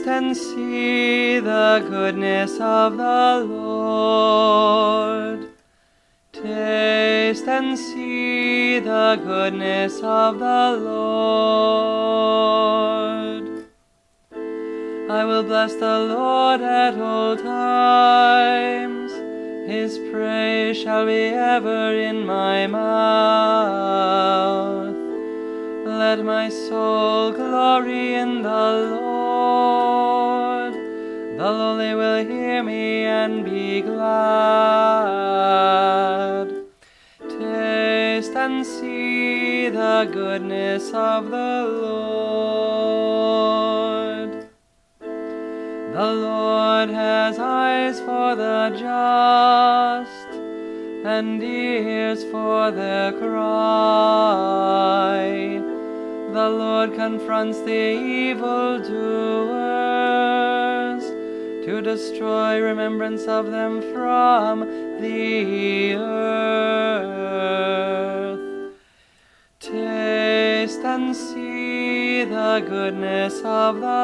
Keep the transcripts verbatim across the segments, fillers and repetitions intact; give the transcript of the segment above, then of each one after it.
Taste and see the goodness of the Lord. Taste and see the goodness of the Lord. I will bless the Lord at all times. His praise shall be ever in my mouth. Let my soul glory in the Lord. The lowly will hear me and be glad. Taste and see the goodness of the Lord. The Lord has eyes for the just, and ears for their cry. The Lord confronts the evildoers, to destroy remembrance of them from the earth. Taste and see the goodness of the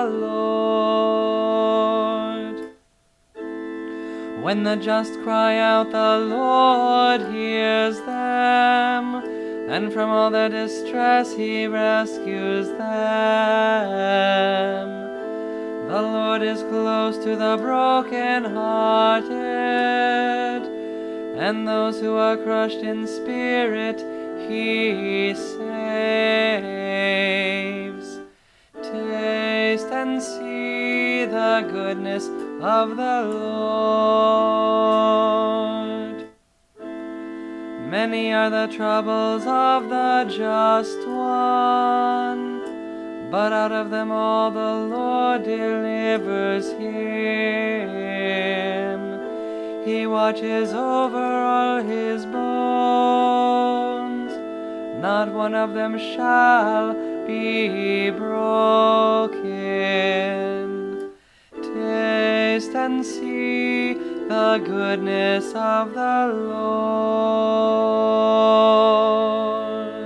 Lord. When the just cry out, the Lord hears them, and from all their distress he rescues them. The Lord is close to the broken-hearted, and those who are crushed in spirit he saves. Taste and see the goodness of the Lord. Many are the troubles of the just one, but out of them all the Lord delivers him. He watches over all his bones, not one of them shall be broken. Taste and see the goodness of the Lord.